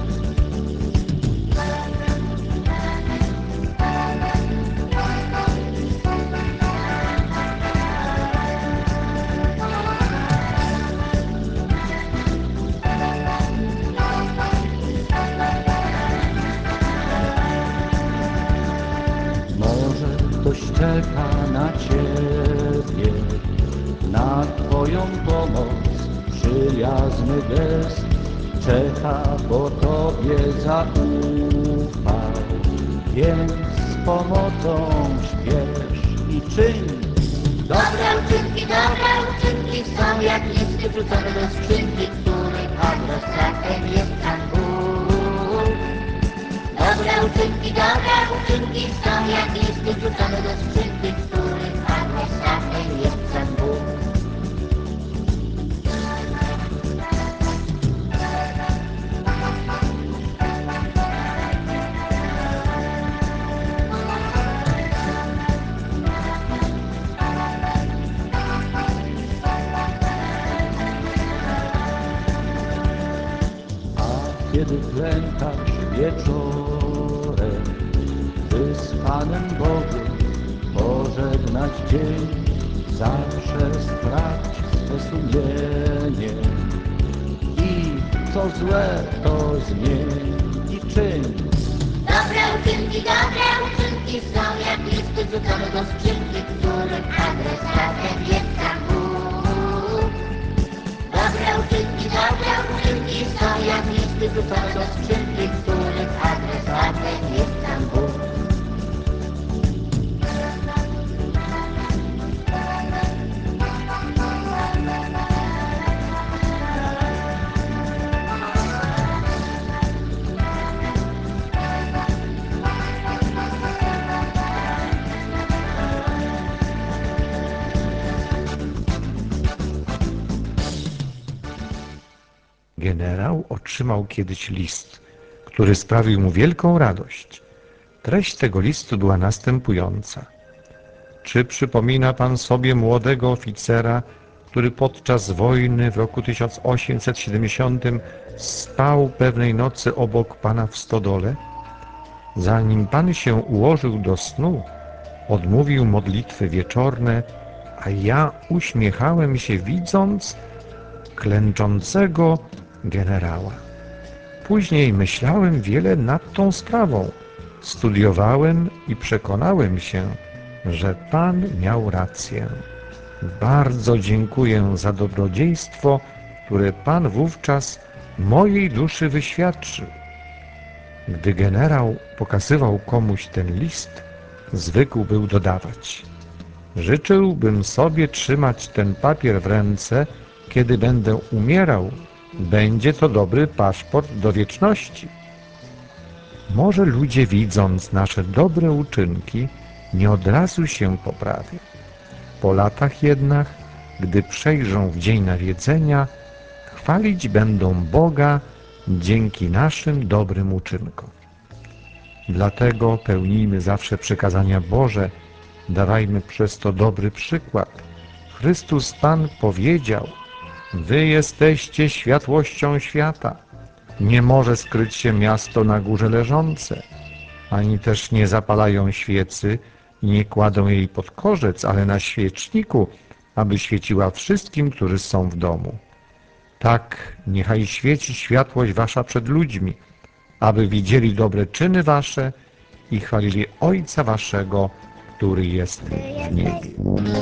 Może ktoś czeka na Ciebie, na Twoją pomoc, przyjazny gest. Czeka, bo Tobie zaufał, więc z pomocą śpiesz i czyń. Dobre uczynki, dobre uczynki są jak listy wrzucone do skrzynki, których adresatem jest sam Bóg. Dobre uczynki, dobre uczynki są jak listy wrzucone do skrzynki, których adresatem jest sam Bóg. A kiedy klękasz wieczorem, by z Panem Bogiem pożegnać dzień, zawsze sprawdź swe sumienie i co złe to zmień i czyń. Dobre uczynki, dobre uczynki są jak listy wrzucone do skrzynki, których adresatem jest sam Bóg. Dobre uczynki, dobre uczynki są jak listy wrzucone do skrzynki, których adresatem jest sam Bóg. Generał otrzymał kiedyś list, który sprawił mu wielką radość. Treść tego listu była następująca. Czy przypomina Pan sobie młodego oficera, który podczas wojny w roku tysiąc osiemset siedemdziesiątym spał pewnej nocy obok Pana w stodole? Zanim Pan się ułożył do snu, odmówił modlitwy wieczorne, a ja uśmiechałem się, widząc klęczącego generała. Później myślałem wiele nad tą sprawą. Studiowałem i przekonałem się, że Pan miał rację. Bardzo dziękuję za dobrodziejstwo, które Pan wówczas mojej duszy wyświadczył. Gdy generał pokazywał komuś ten list, zwykł był dodawać: życzyłbym sobie trzymać ten papier w ręce, kiedy będę umierał. Będzie to dobry paszport do wieczności. Może ludzie, widząc nasze dobre uczynki, nie od razu się poprawią. Po latach jednak, gdy przejrzą w dzień nawiedzenia, chwalić będą Boga dzięki naszym dobrym uczynkom. Dlatego pełnijmy zawsze przykazania Boże, dawajmy przez to dobry przykład. Chrystus Pan powiedział: wy jesteście światłością świata. Nie może skryć się miasto na górze leżące, ani też nie zapalają świecy i nie kładą jej pod korzec, ale na świeczniku, aby świeciła wszystkim, którzy są w domu. Tak niechaj świeci światłość wasza przed ludźmi, aby widzieli dobre czyny wasze i chwalili Ojca waszego, który jest w niebie.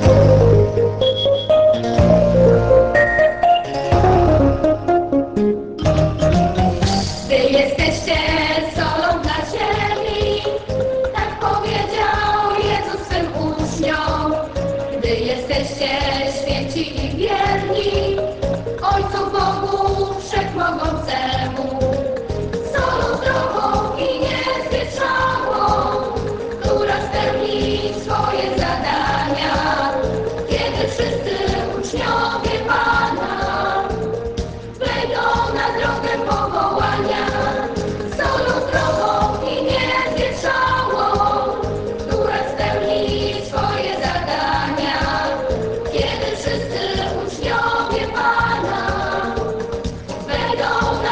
Wy jesteście solą dla ziemi, tak powiedział Jezus swym uczniom. Gdy jesteście święci i wierni Ojcu Bogu Wszechmogącemu, solą zdrową i niezwieczałą, która spełni swoje zadania, kiedy wszyscy uczniowie Pana wejdą na drogę powołania. Solą zdrową i niezwieczałą, która spełni swoje zadania, kiedy wszyscy uczniowie Pana wejdą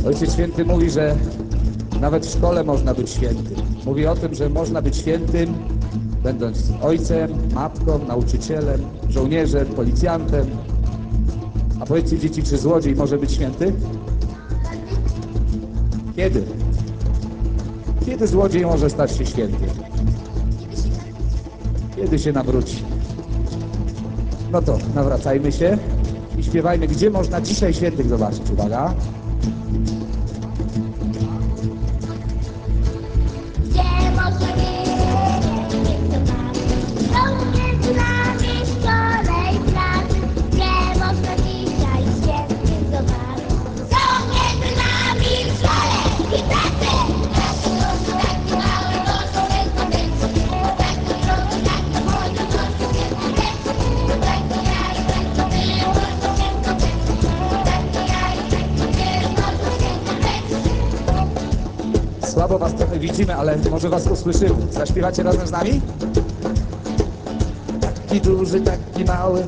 Ojciec Święty mówi, że nawet w szkole można być świętym. Mówi o tym, że można być świętym, będąc ojcem, matką, nauczycielem, żołnierzem, policjantem. A powiedzcie dzieci, czy złodziej może być święty? Kiedy? Kiedy złodziej może stać się świętym? Kiedy się nawróci? No to nawracajmy się i śpiewajmy, gdzie można dzisiaj świętych zobaczyć. Uwaga! Gdzie można świętych zobaczyć? Są między nami w szkole i pracy. Gdzie można dzisiaj świętych zobaczyć? Są między nami w szkole i pracy. Takie duże, takie małe, noszą rękawice. Takie drogie, takie młode, noszą rękawice. Takie jaja, takie ty, noszą rękawice. Takie jaja, takie ty, noszą rękawice. Słabo was trochę widzimy, ale może was usłyszymy. Zaśpiewacie razem z nami? Taki duży, taki mały.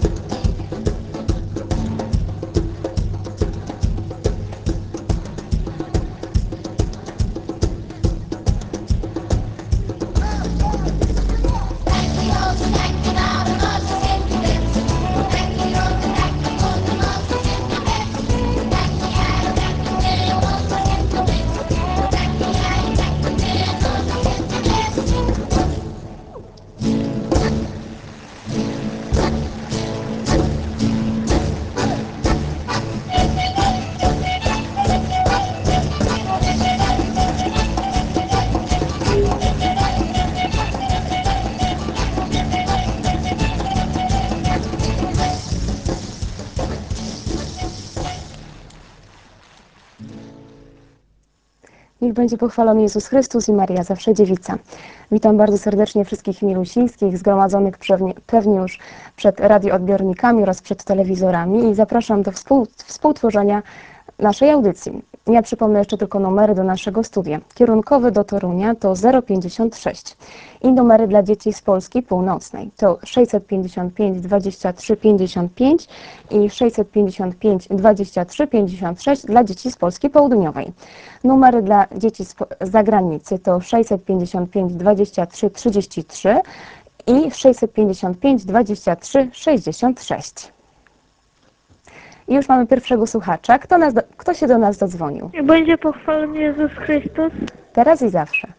Niech będzie pochwalony Jezus Chrystus i Maria Zawsze Dziewica. Witam bardzo serdecznie wszystkich milusińskich, zgromadzonych pewnie, pewnie już przed radioodbiornikami oraz przed telewizorami i zapraszam do współ, współtworzenia naszej audycji. Ja przypomnę jeszcze tylko numery do naszego studia. Kierunkowy do Torunia to zero pięćdziesiąt sześć i numery dla dzieci z Polski Północnej to sześćset pięćdziesiąt pięć dwadzieścia trzy pięćdziesiąt pięć i sześćset pięćdziesiąt pięć dwadzieścia trzy pięćdziesiąt sześć dla dzieci z Polski Południowej. Numery dla dzieci z zagranicy to sześćset pięćdziesiąt pięć dwadzieścia trzy trzydzieści trzy i sześćset pięćdziesiąt pięć dwadzieścia trzy sześćdziesiąt sześć. I już mamy pierwszego słuchacza. Kto, nas do, kto się do nas dodzwonił? Będzie pochwalony Jezus Chrystus. Teraz i zawsze.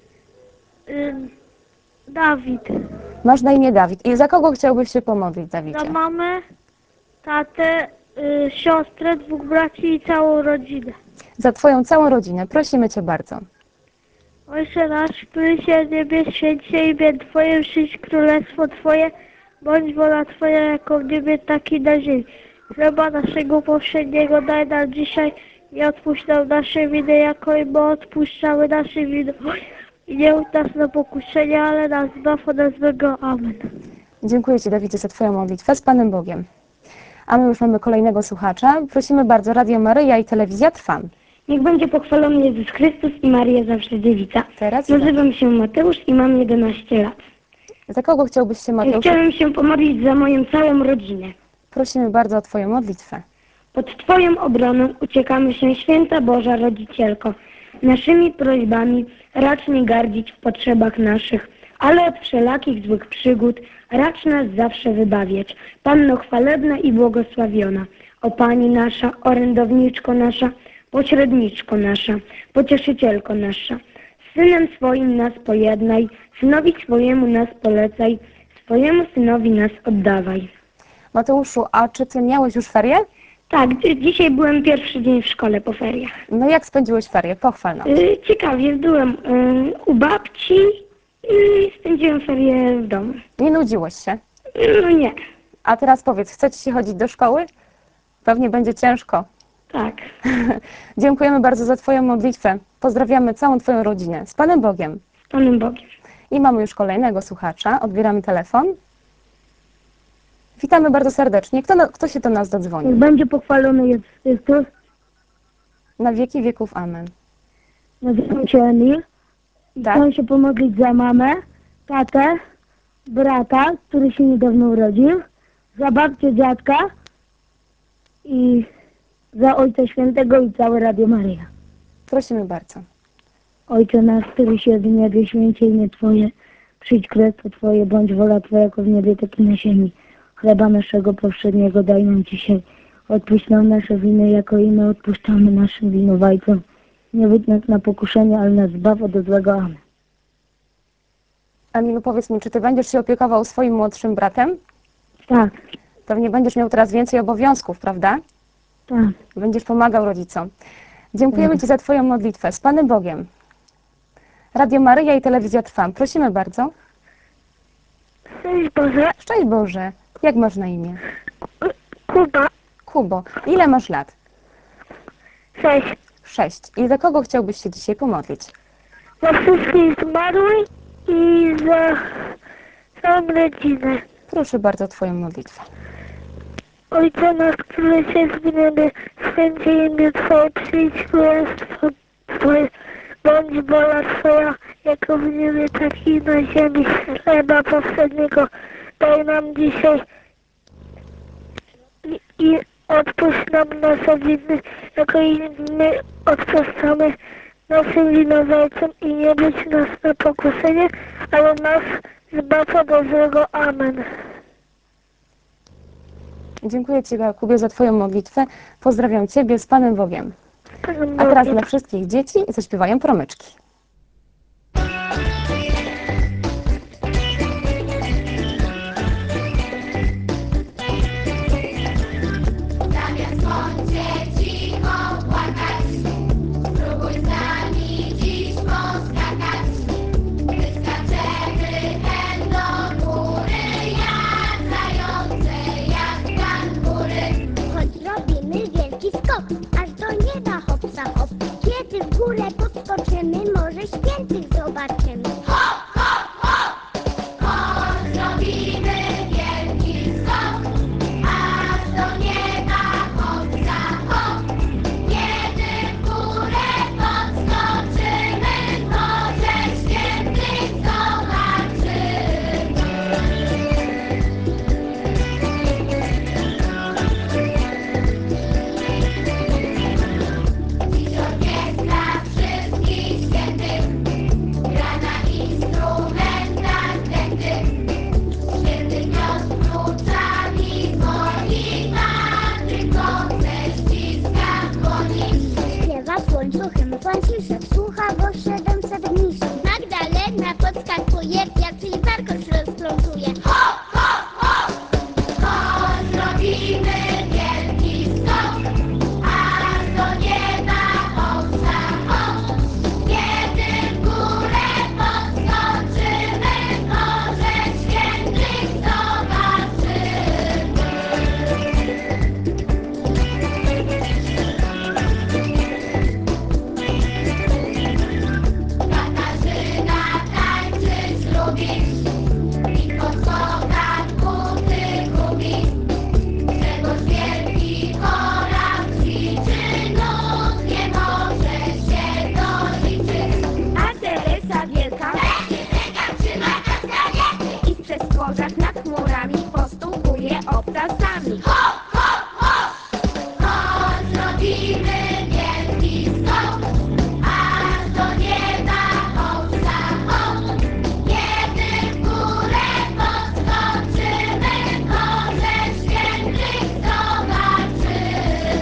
Ym, Dawid. Masz na imię Dawid. I za kogo chciałbyś się pomodlić, Dawidzie? Za mamę, tatę, y, siostrę, dwóch braci i całą rodzinę. Za twoją całą rodzinę. Prosimy cię bardzo. Ojcze nasz, który się w niebie, święć się imię Twoje, przyjdź królestwo Twoje, bądź wola Twoja jako w niebie, tak i na ziemi. Chleba naszego powszedniego daj nam dzisiaj i odpuść nam nasze winy, jako i my odpuszczamy nasze winy. I nie udź nas na pokuszenie, ale nas zbaw od złego. Amen. Dziękuję ci, Dawidzie, za twoją modlitwę. Z Panem Bogiem. A my już mamy kolejnego słuchacza. Prosimy bardzo, Radio Maryja i Telewizja Trwam. Niech będzie pochwalony Jezus Chrystus i Maria Zawsze Dziewica. Teraz Nazywam się Mateusz i mam jedenaście lat. Za kogo chciałbyś się, Mateusz? Chciałem się pomodlić za moją całą rodzinę. Prosimy bardzo o twoją modlitwę. Pod Twoją obroną uciekamy się, Święta Boża Rodzicielko. Naszymi prośbami racz nie gardzić w potrzebach naszych, ale od wszelakich złych przygód racz nas zawsze wybawiać. Panno chwalebna i błogosławiona, o Pani nasza, orędowniczko nasza, pośredniczko nasza, pocieszycielko nasza. Z Synem swoim nas pojednaj, Synowi swojemu nas polecaj, swojemu Synowi nas oddawaj. Mateuszu, a czy ty miałeś już ferie? Tak, dzisiaj byłem pierwszy dzień w szkole po feriach. No jak spędziłeś ferie? Pochwal nam. Yy, ciekawie, byłem yy, u babci i spędziłem ferie w domu. Nie nudziłeś się? Yy, no nie. A teraz powiedz, chce ci się chodzić do szkoły? Pewnie będzie ciężko. Tak. Dziękujemy bardzo za twoją modlitwę. Pozdrawiamy całą twoją rodzinę. Z Panem Bogiem. Z Panem Bogiem. I mamy już kolejnego słuchacza. Odbieramy telefon. Witamy bardzo serdecznie. Kto, na, kto się do nas dodzwonił? Niech będzie pochwalony Jezus Chrystus. Na wieki wieków. Amen. Nazywam się Emil. Tak? Chcę się pomodlić za mamę, tatę, brata, który się niedawno urodził, za babcię, dziadka i za Ojca Świętego i całe Radio Maryja. Prosimy bardzo. Ojcze nasz, któryś jest w niebie, święcie imię Twoje. Przyjdź królestwo Twoje, bądź wola Twoja jako w niebie, tak i na ziemi. Chleba naszego powszedniego daj nam dzisiaj. Odpuść nam nasze winy, jako i my odpuszczamy naszym winowajcom. Nie wódź nas na pokuszenie, ale nas zbaw od złego. Amen. Emilu, powiedz mi, czy ty będziesz się opiekował swoim młodszym bratem? Tak. Pewnie będziesz miał teraz więcej obowiązków, prawda? Tak. Będziesz pomagał rodzicom. Dziękujemy Tak. Ci za Twoją modlitwę. Z Panem Bogiem. Radio Maryja i Telewizja Trwam. Prosimy bardzo. Szczęść Boże. Szczęść Boże. Jak masz na imię? Kuba. Kubo. Ile masz lat? Sześć. Sześć. I za kogo chciałbyś się dzisiaj pomodlić? Za wszystkich zmarłych i za całą rodzinę. Proszę bardzo Twoją modlitwę. Ojcze nasz, któryś jest w niebie, święcie imię Twoje, przyjdź królestwo Twoje, bądź wola Twoja, jako w niebie, tak i na ziemi. Chleba powszedniego daj nam dzisiaj i, i odpuść nam nasze winy, jako i my odpuszczamy naszym winowajcom i nie być nas na pokuszenie, ale nas zbaw od złego. Amen. Dziękuję Ci, Jakubie, za Twoją modlitwę. Pozdrawiam Ciebie z Panem Bogiem. A teraz dla wszystkich dzieci zaśpiewają promyczki. Zamiast bądźcie cicho płakać, spróbuj z nami dziś poskakać. Wyskaczemy hen do góry, jak zające, jak kangury. Choć robimy wielki skok, aż do nieba hopsa hop. Kiedy w górę podskoczymy, może świętych zobaczymy. Hop, hop, hop! Choć robimy wielki skok, aż do nieba hopsa hop. Kiedy w górę podskoczymy, może świętych zobaczymy. Dziś orkiestra wszystkich świętych gra na instrumentach dętych. Święty gniazd kluczami dzwoni, Patryk koce ściska w dłoni. Śpiewa w słońcu hymn Franciszek, słucha go siedemset mniszów. Magdalena podskakuje, wiatr i warkosz rozplątuje. Hop, hop, hop! Choć robimy wielki skok, aż do nieba hopsa hop. Kiedy w górę podskoczymy, może świętych zobaczymy. Katarzyna tańczyć lubi i po schodach buty gubi. Grzegorz wielki chorał ćwiczy, nóg nie może się doliczyć. A Teresa wielka trzyma kastanety i w przestworzach nad chmurami postępuje obrazami. Hop, hop, hop! Choć robimy wielki skok, aż do nieba hopsa hop. Kiedy w górę podskoczymy, może świętych zobaczymy.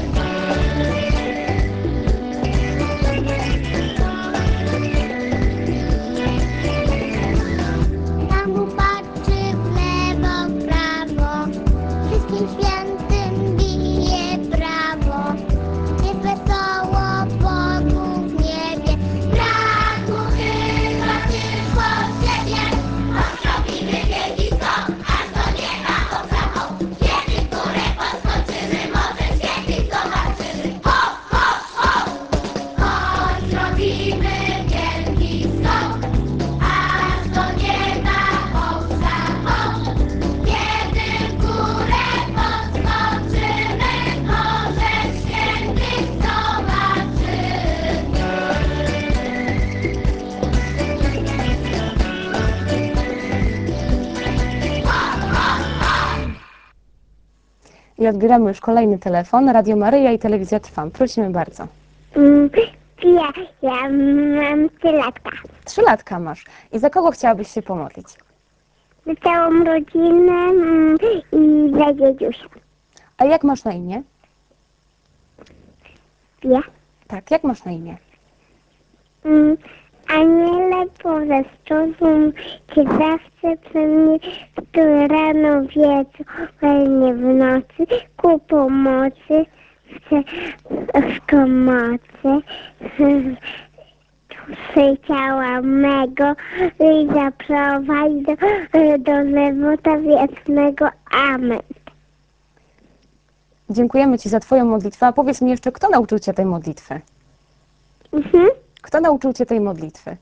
Tam patrzy w lewo, w prawo, wszystkim świętym bije brawo. Jest wesoło Bogu w niebie, brak mu chyba tylko ciebie. Choć robimy wielki skok, aż do nieba hopsa hop. Kiedy w górę podskoczymy, może świętych zobaczymy. Hop, hop, hop! Choć robimy wielki skok, aż do nieba hopsa hop. Kiedy w górę podskoczymy, może świętych zobaczymy. I odbieramy już kolejny telefon. Radio Maryja i Telewizja Trwam. Prosimy bardzo. Mm, Ja, ja mam trzy latka. Trzy latka masz. I za kogo chciałabyś się pomodlić? Za całą rodzinę mm, i za dziedziusia. A jak masz na imię? Ja. Tak, jak masz na imię? Mm, Aniele poweszczą cię zawsze przy mnie, które rano wiedzą, ale nie w nocy, ku pomocy, chcę w komocy. Duszy ciała mego i zaprowadź do, do żywota wiecznego. Amen. Dziękujemy Ci za Twoją modlitwę. A powiedz mi jeszcze, kto nauczył Cię tej modlitwy? Mhm. Kto nauczył Cię tej modlitwy?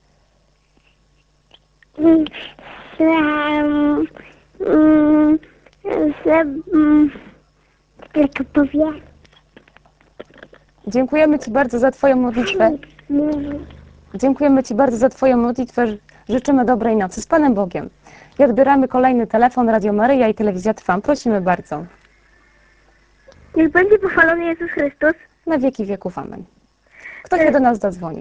Mm, Sam, mm, że, mm, tylko powiem. Dziękujemy Ci bardzo za Twoją modlitwę. Dziękujemy Ci bardzo za Twoją modlitwę. Życzymy dobrej nocy. Z Panem Bogiem. I odbieramy kolejny telefon. Radio Maryja i Telewizja Trwam. Prosimy bardzo. Niech będzie pochwalony Jezus Chrystus. Na wieki wieków. Amen. Kto się do nas zadzwoni?